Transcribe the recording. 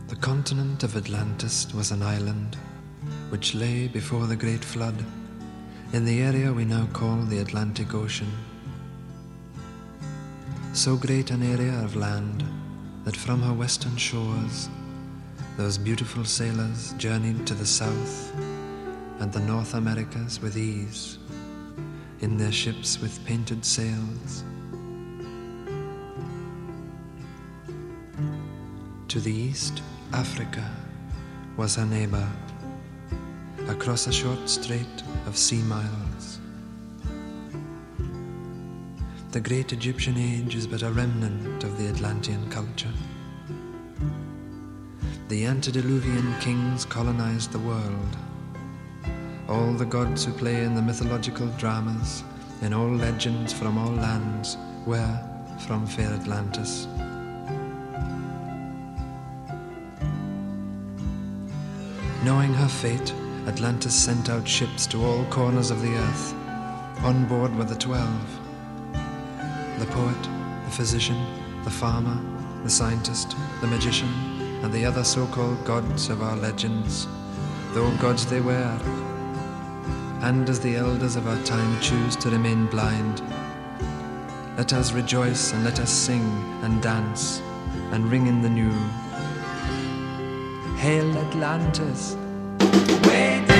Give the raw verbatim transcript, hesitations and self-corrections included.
The continent of Atlantis was an island which lay before the great flood in the area we now call the Atlantic Ocean. So great an area of land that from her western shores those beautiful sailors journeyed to the South and the North Americas with ease in their ships with painted sails. To the east, Africa was her neighbor, across a short strait of sea miles. The great Egyptian age is but a remnant of the Atlantean culture. The antediluvian kings colonized the world. All the gods who play in the mythological dramas, in all legends from all lands, were from fair Atlantis. Knowing her fate, Atlantis sent out ships to all corners of the earth. On board were the twelve: the poet, the physician, the farmer, the scientist, the magician, and the other so-called gods of our legends, though gods they were. And as the elders of our time choose to remain blind, let us rejoice and let us sing and dance and ring in the new. Hail Atlantis! Wait!